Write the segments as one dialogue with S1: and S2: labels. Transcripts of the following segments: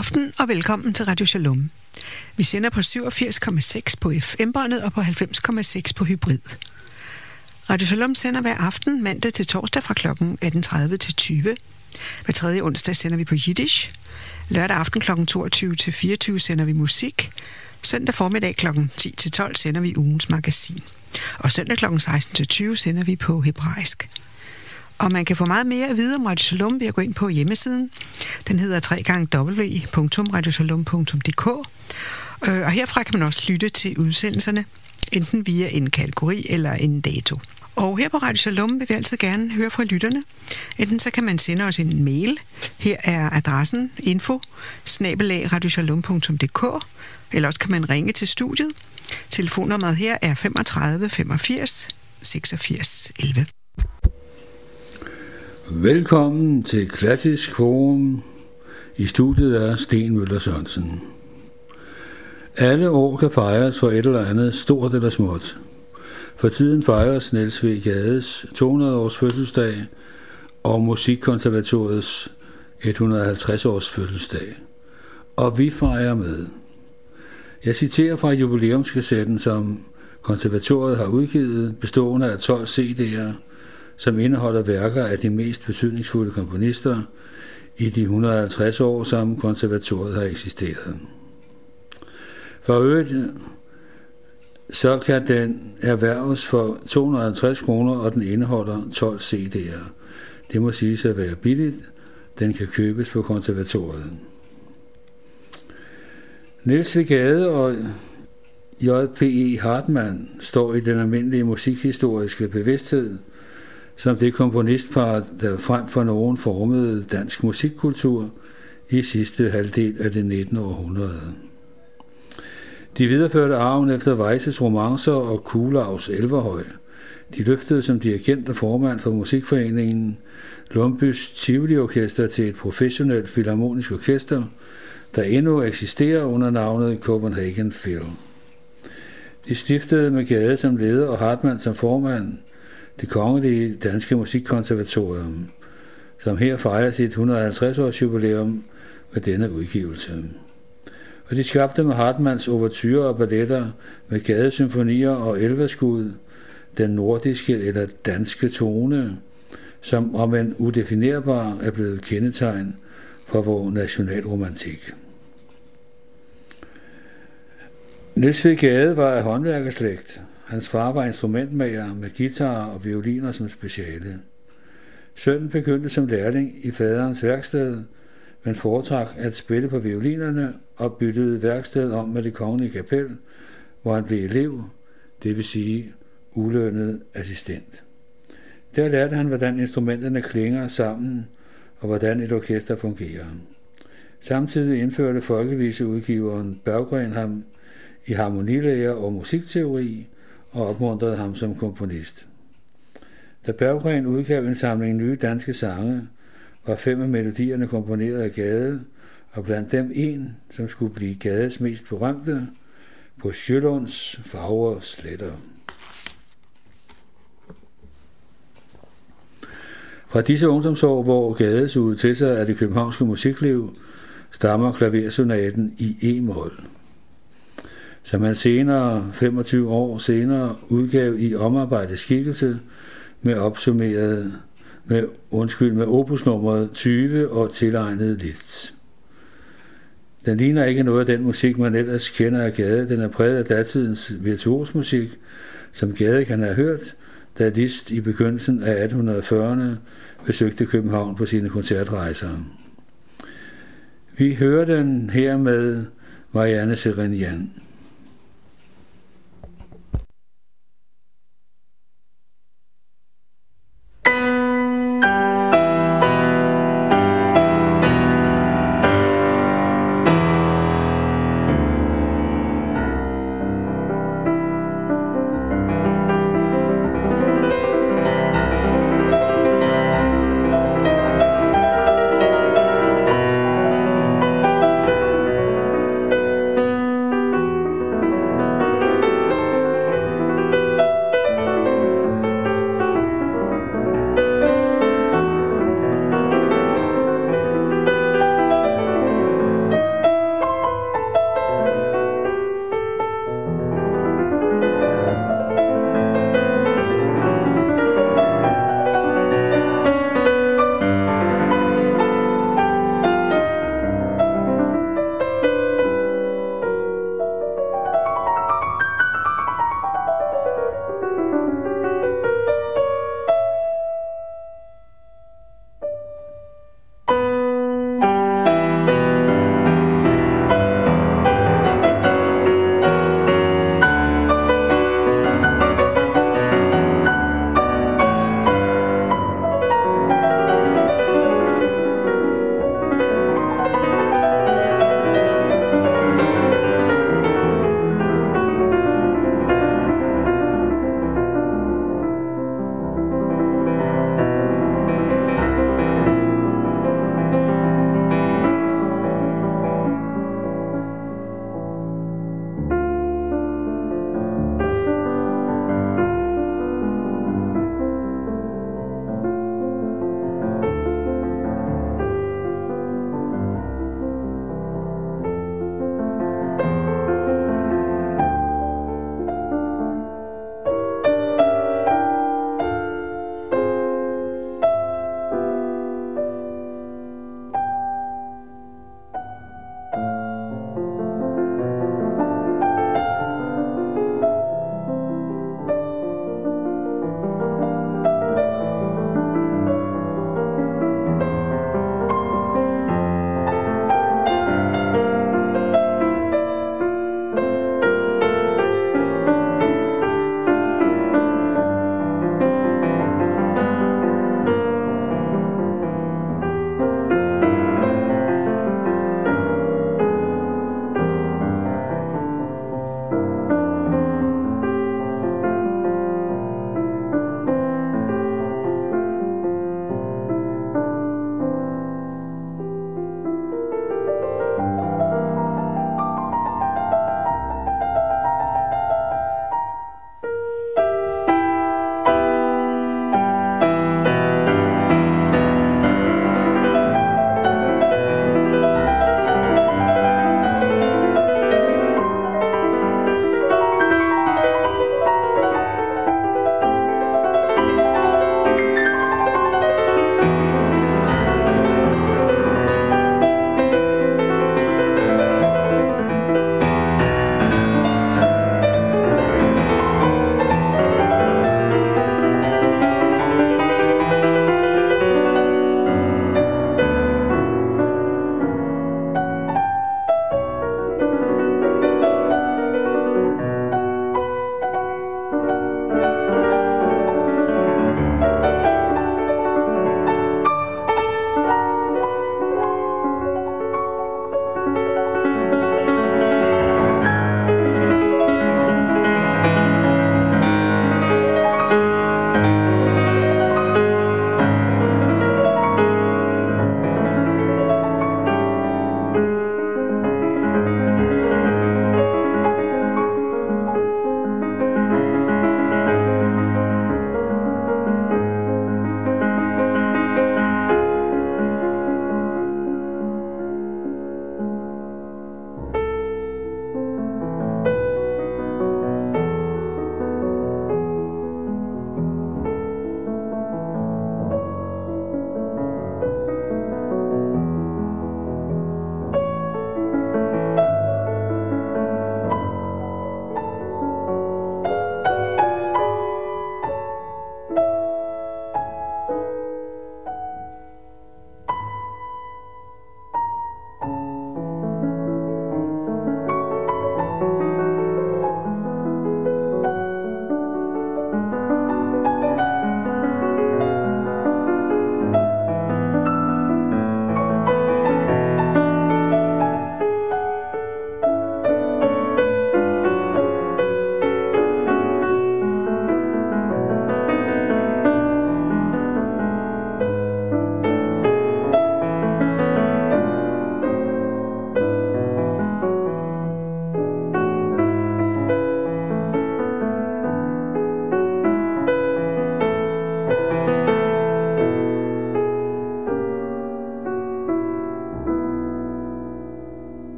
S1: aften og velkommen til Radio Shalom. Vi sender på 87,6 på FM-båndet og på 90,6 på hybrid. Radio Shalom sender hver aften mandag til torsdag fra kl. 18.30 til 20. Hver tredje onsdag sender vi på Yiddish. Lørdag aften kl. 22 til 24 sender vi musik. Søndag formiddag kl. 10 til 12 sender vi ugens magasin. Og søndag kl. 16 til 20 sender vi på hebraisk. Og man kan få meget mere at vide om Radio Shalom ved at gå ind på hjemmesiden. Den hedder www.radioshalom.dk. Og herfra kan man også lytte til udsendelserne, enten via en kategori eller en dato. Og her på Radio Shalom vil vi altid gerne høre fra lytterne. Enten så kan man sende os en mail. Her er adressen info@radioshalom.dk. Eller også kan man ringe til studiet. Telefonnummeret her er 35 85 86 11.
S2: Velkommen til Klassisk Forum. I studiet er Sten Møller Sørensen. Alle år kan fejres for et eller andet, stort eller småt. For tiden fejres Niels W. Gades 200-års fødselsdag og Musikkonservatoriets 150-års fødselsdag. Og vi fejrer med. Jeg citerer fra jubilæumskassetten, som konservatoriet har udgivet, bestående af 12 CD'er, som indeholder værker af de mest betydningsfulde komponister i de 150 år, som konservatoriet har eksisteret. For øvrigt, så kan den erhverves for 250 kroner, og den indeholder 12 CD'er. Det må siges at være billigt. Den kan købes på konservatoriet. Niels W. Gade og J.P.E. Hartmann står i den almindelige musikhistoriske bevidsthed som det komponistpar, der frem for nogen formede dansk musikkultur i sidste halvdel af det 19. århundrede. De videreførte arven efter Weisses romancer og Kuhlavs Elverhøj. De løftede som dirigent og formand for Musikforeningen Lumbys Tivoli-orkester til et professionelt filharmonisk orkester, der endnu eksisterer under navnet Copenhagen Phil. De stiftede med Gade som leder og Hartmann som formand Det Kongelige Danske Musikkonservatorium, som her fejrer sit 150-års jubilæum med denne udgivelse. Og de skabte med Hartmanns ouverturer og balletter, med Gadesymfonier og Elverskud, den nordiske eller danske tone, som om en udefinerbar er blevet kendetegn for vor nationalromantik. Niels W. Gade var af håndværkerslægt. Hans far var instrumentmager med guitar og violiner som speciale. Sønnen begyndte som lærling i faderens værksted, men foretrak at spille på violinerne og byttede værkstedet om med Det Kongelige Kapel, hvor han blev elev, det vil sige ulønnet assistent. Der lærte han, hvordan instrumenterne klinger sammen og hvordan et orkester fungerer. Samtidig indførte folkeviseudgiveren Berggren ham i harmonilære og musikteori og opmuntrede ham som komponist. Da Berggren udgav en samling nye danske sange, var 5 af melodierne komponeret af Gade, og blandt dem en, som skulle blive Gades mest berømte, På Sjølunds fagre sletter. Fra disse ungdomsår, hvor Gade sugede til sig af det københavnske musikliv, stammer klaversonaten i E-mol, som han senere, 25 år senere, udgav i omarbejdet skikkelse med opusnummeret 20 og tilegnet Liszt. Den ligner ikke noget af den musik, man ellers kender af Gade. Den er præget af datidens virtuosmusik, som Gade kan have hørt, da Liszt i begyndelsen af 1840'erne besøgte København på sine koncertrejser. Vi hører den her med Marianne Serenian.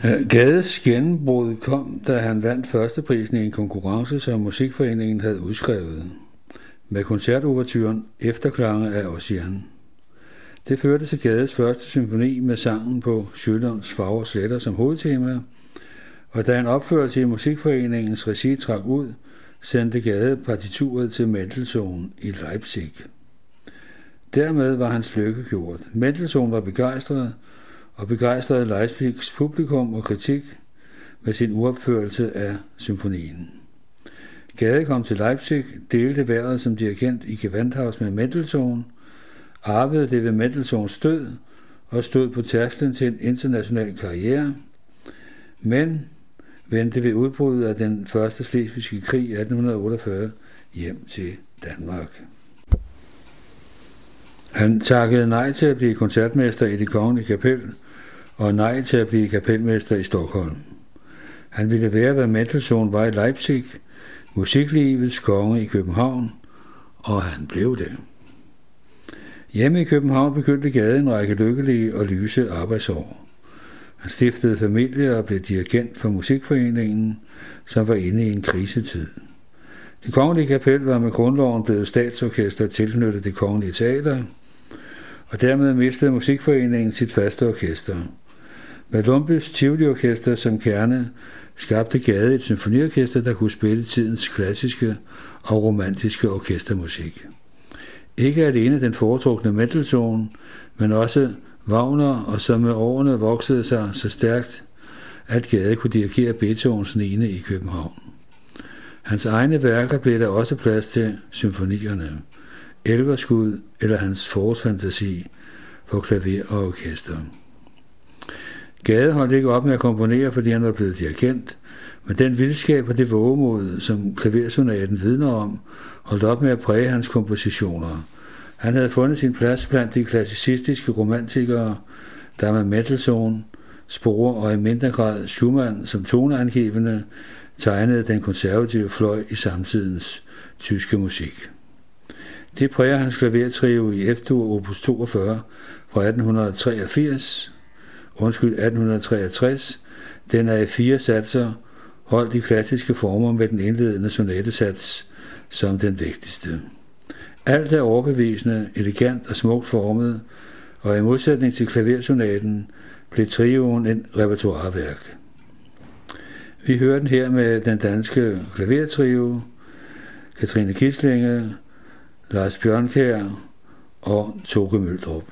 S2: Gades gennembrud kom, da han vandt førsteprisen i en konkurrence, som Musikforeningen havde udskrevet, med koncertoverturen Efterklange af Ossian. Det førte til Gades første symfoni med sangen på Sølunds Fagre Sletter som hovedtema, og da en opførelse i Musikforeningens regi trak ud, sendte Gade partituret til Mendelssohn i Leipzig. Dermed var hans lykke gjort. Mendelssohn var begejstret, og begejstrede Leipzigs publikum og kritik med sin uopførelse af symfonien. Gade kom til Leipzig, delte vejret som dirigent i Gewandhaus med Mendelssohn, arvede det ved Mendelssohns død og stod på tærsklen til en international karriere, men vendte ved udbruddet af den første slesvigske krig i 1848 hjem til Danmark. Han takkede nej til at blive koncertmester i Det Kongelige Kapel og nej til at blive kapelmester i Stockholm. Han ville være, hvad Mendelssohn var i Leipzig, musiklivets konge i København, og han blev det. Hjemme i København begyndte Gade en række lykkelige og lyse arbejdsår. Han stiftede familie og blev dirigent for Musikforeningen, som var inde i en krisetid. Det Kongelige Kapel var med grundloven blevet statsorkester tilknyttet Det Kongelige Teater, og dermed mistede Musikforeningen sit faste orkester. Med Lumbys Tivoli-orkester som kerne skabte Gade et symfoniorkester, der kunne spille tidens klassiske og romantiske orkestermusik. Ikke alene den foretrukne Mendelssohn, men også Wagner, og som med årene voksede sig så stærkt, at Gade kunne dirigere Beethovens 9. i København. Hans egne værker blev der også plads til symfonierne, Elverskud eller hans forårsfantasi for klaver og orkester. Gade holdt ikke op med at komponere, fordi han var blevet dirigent, men den vildskab og det vågemod, som klaversonaten vidner om, holdt op med at præge hans kompositioner. Han havde fundet sin plads blandt de klassicistiske romantikere, der med Mendelssohn, Spohr og i mindre grad Schumann som toneangivende tegnede den konservative fløj i samtidens tyske musik. Det præger hans klavertrio i F-dur opus 42 fra 1863. Den er i 4 satser, holdt i klassiske former med den indledende sonatesats som den vigtigste. Alt er overbevisende, elegant og smukt formet, og i modsætning til klaversonaten blev trioen en repertoireværk. Vi hører den her med den danske klavertrio, Katrine Kislinge, Lars Bjørnkjær og Toke Møldrup.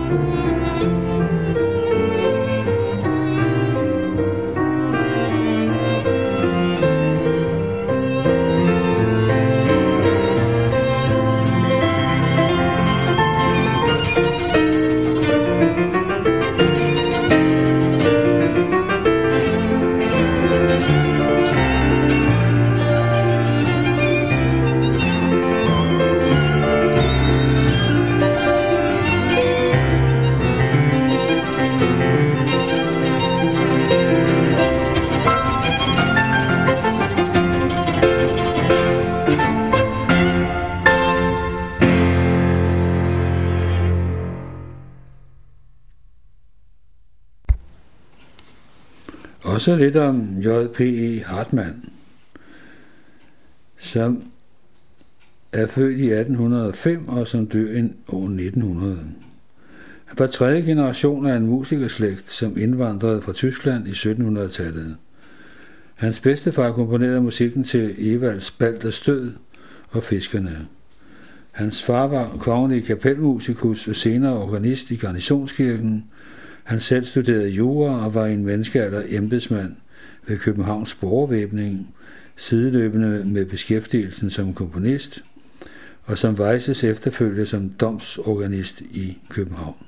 S2: Og så lidt om J.P.E. Hartmann, som er født i 1805 og som dør i år 1900. Han var tredje generation af en musikerslægt, som indvandrede fra Tyskland i 1700-tallet. Hans bedstefar komponerede musikken til Evalds Balders Død og Fiskerne. Hans far var kongelig kapelmusikus og senere organist i Garnisonskirken. Han selv studerede jura og var i en menneskealder embedsmand ved Københavns Borgervæbning, sideløbende med beskæftigelsen som komponist, og som Weisses efterfølger som domsorganist i København.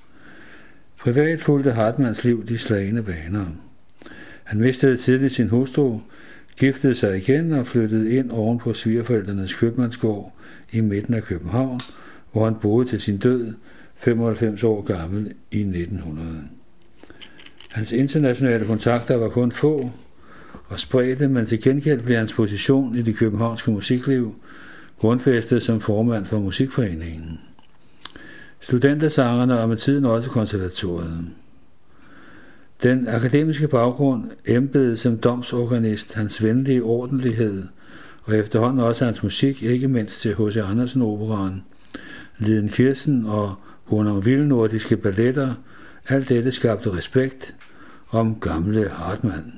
S2: Privat fulgte Hartmanns liv de slagne baner. Han mistede tidligt sin hustru, giftede sig igen og flyttede ind oven på svigerforældrenes købmandsgård i midten af København, hvor han boede til sin død, 95 år gammel, i 1900. Hans internationale kontakter var kun få og spredte, men til gengæld blev hans position i det københavnske musikliv grundfæstet som formand for Musikforeningen, studentersangerne og med tiden også konservatoriet. Den akademiske baggrund, embedet som domsorganist, hans venlige ordentlighed og efterhånden også hans musik, ikke mindst til H.C. Andersen-operaen, Liden Kirsten og Bournonville nordiske balletter, alt dette skabte respekt om gamle Hartmann.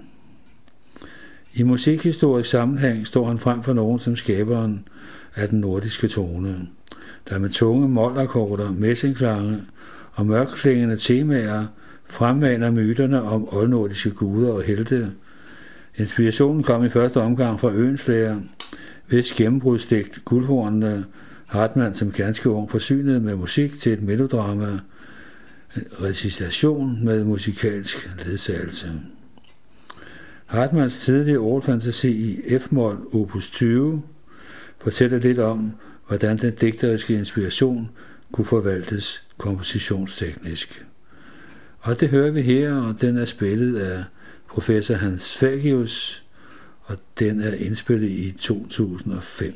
S2: I musikhistorisk sammenhæng står han frem for nogen som skaberen af den nordiske tone, der med tunge målakkorder, messingklange og mørkklingende temaer fremmaner myterne om oldnordiske guder og helte. Inspirationen kom i første omgang fra Øenslæger, hvis gennembrudsdigt Guldhornene Hartmann som ganske ung forsynede med musik til et melodrama, recitation med musikalsk ledsagelse. Hartmanns tidlige orgelfantasi i F-mol opus 20 fortæller lidt om, hvordan den digteriske inspiration kunne forvaltes kompositionsteknisk. Og det hører vi her, og den er spillet af professor Hans Fagius, og den er indspillet i 2005.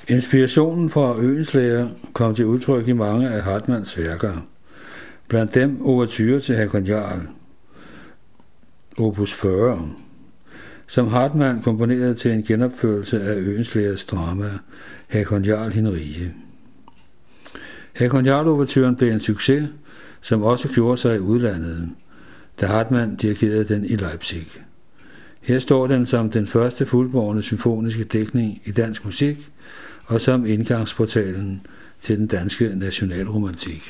S2: Inspirationen fra Oehlenschläger kom til udtryk i mange af Hartmanns værker. Blandt dem Ouverture til Håkon Jarl, opus 40, som Hartmann komponerede til en genopførelse af Oehlenschlägers drama Håkon Jarl hin rige. Håkon Jarl-ouverturen blev en succes, som også gjorde sig i udlandet, da Hartmann dirigerede den i Leipzig. Her står den som den første fuldbårne symfoniske dækning i dansk musik, og som indgangsportalen til den danske nationalromantik.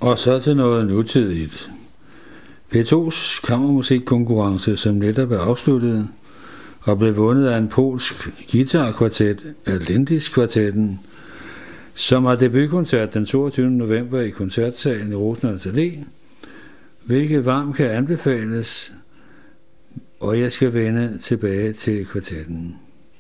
S2: Og så til noget nutidigt. P2's kammermusikkonkurrence, som netop er afsluttet, og blev vundet af en polsk guitarkvartet, Lindis-kvartetten, som har debutkoncert den 22. november i koncertsalen i Rosenholms Allé, hvilket varmt kan anbefales, og jeg skal vende tilbage til kvartetten.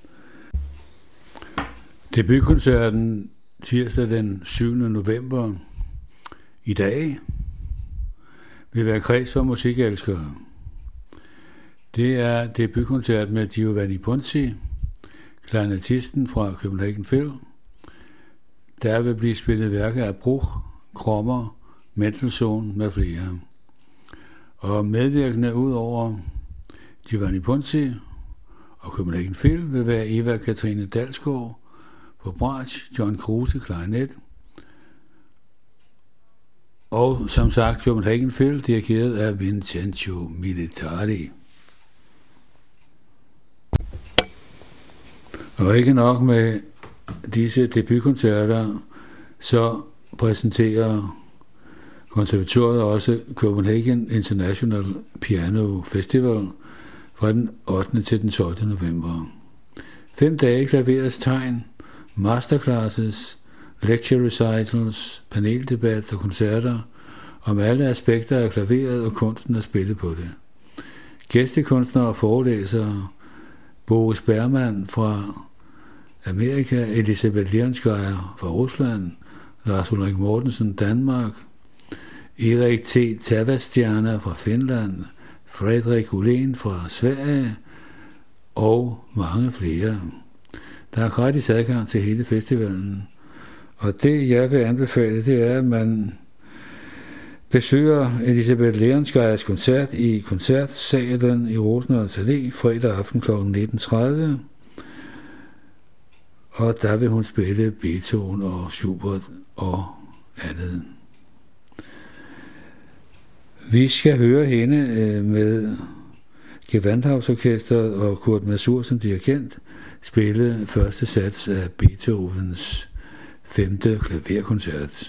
S2: Debutkoncerten tirsdag den 7. november i dag vil være kreds for musikelskere. Det er debutkoncert med Giovanni Ponzi, klarinettisten fra Copenhagen Phil. Der vil blive spillet værker af Bruch, Krommer, Mendelssohn med flere. Og medvirkende ud over Giovanni Ponzi og Copenhagen Phil vil være Eva Katrine Dalsgaard på bratsch, John Kruse klarinet, og som sagt Copenhagen Phil dirigeret af Vincenzo Militari. Og ikke nok med disse debutkoncerter, så præsenterer konservatoriet også Copenhagen International Piano Festival fra den 8. til den 12. november. 5 dage klaverets tegn, masterclasses, lecture recitals, paneldebat og koncerter om alle aspekter af klaveret og kunsten at spille på det. Gæstekunstnere og forelæsere: Boris Bergman fra Amerika, Elisabeth Lienskaya fra Rusland, Lars Ulrik Mortensen, Danmark, Erik T. Tavastjana fra Finland, Frederik Ullén fra Sverige og mange flere. Der er gratis adgang til hele festivalen, og det jeg vil anbefale, det er, at man besøger Elisabeth Lienskayas koncert i koncertsalen i Rosenholms Allé fredag aften kl. 19.30. Og der vil hun spille Beethoven og Schubert og andet. Vi skal høre hende med Gewandhausorkestret og Kurt Masur som dirigent spille første sats af Beethovens 5. klaverkoncert.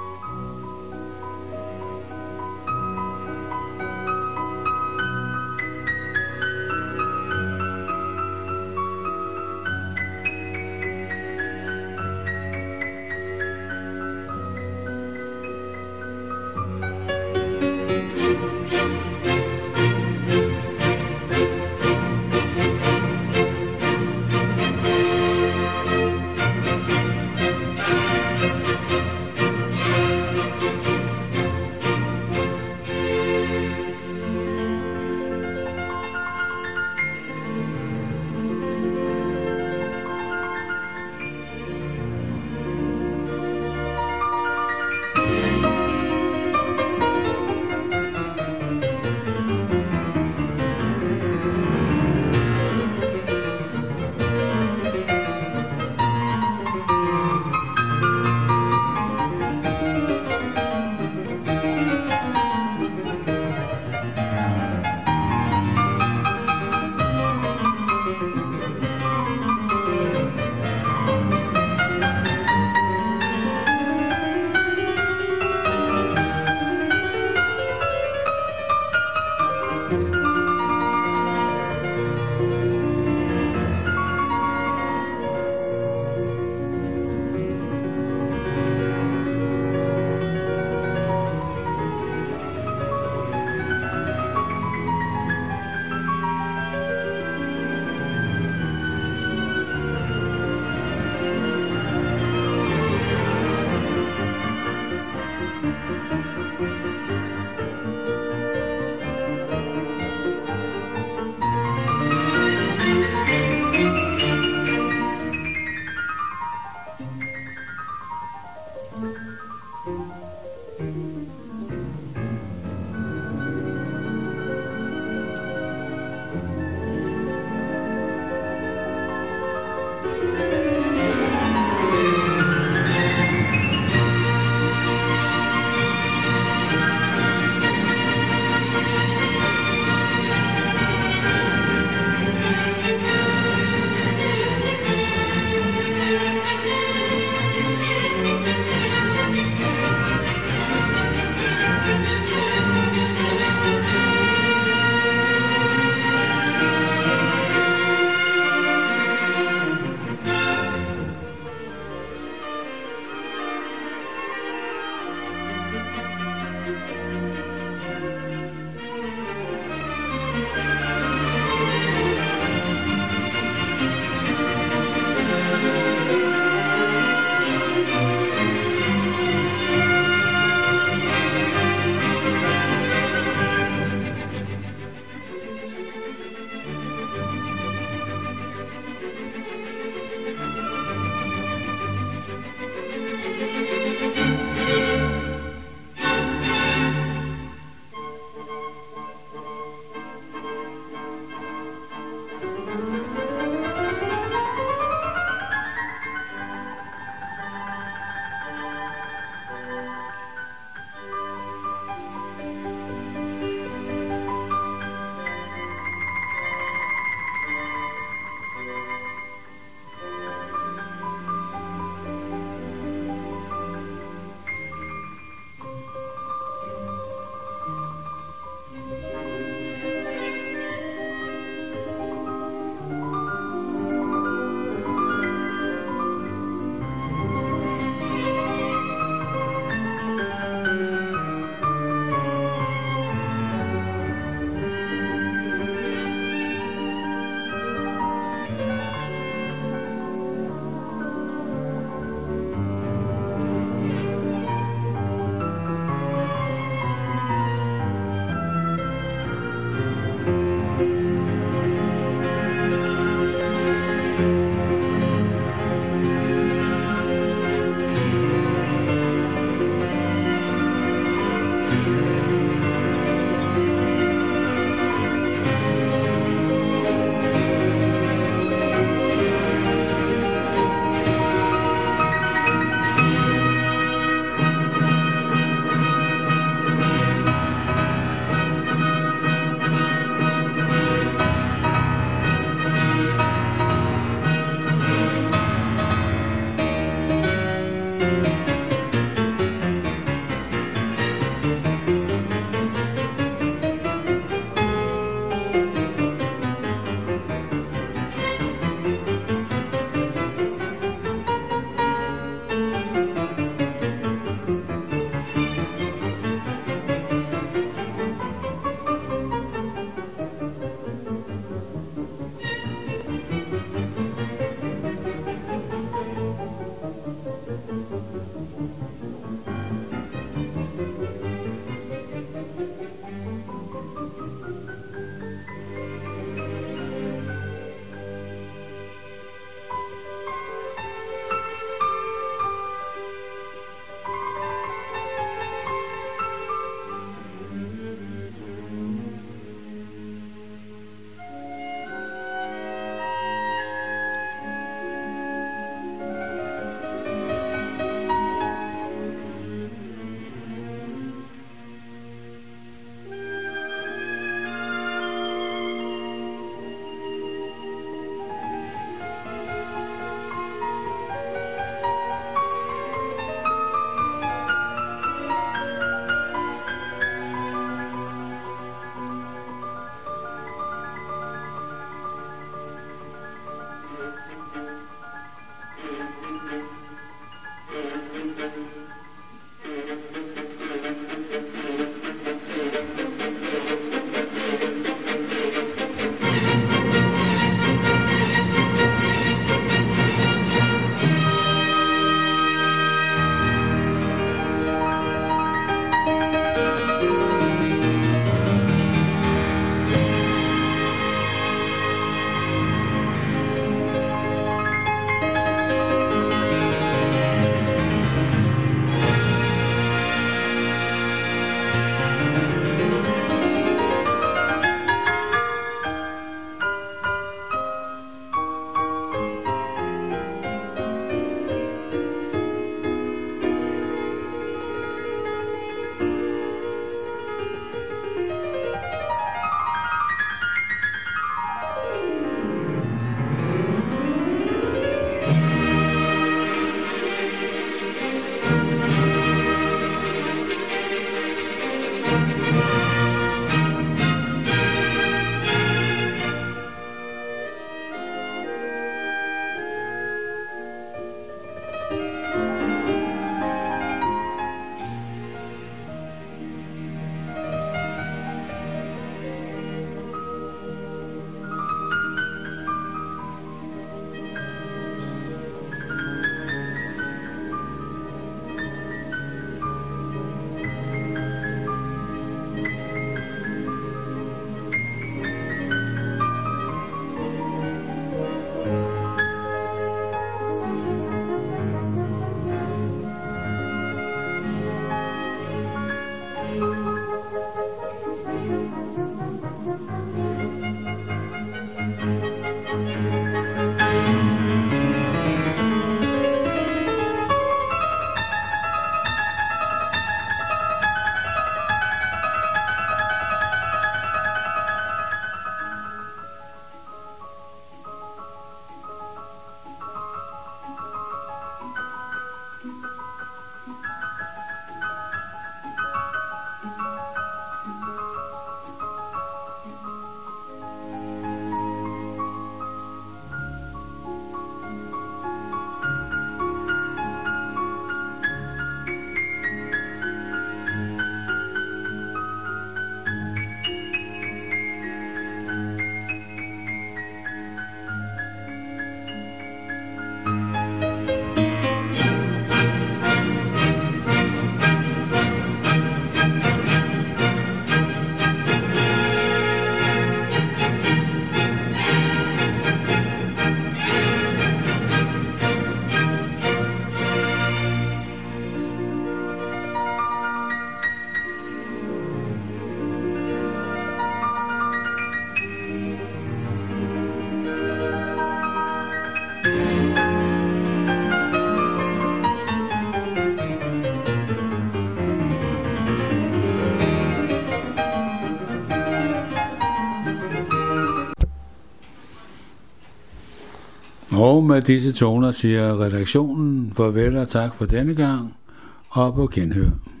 S2: Og med disse toner siger redaktionen farvel og tak for denne gang, og på genhør.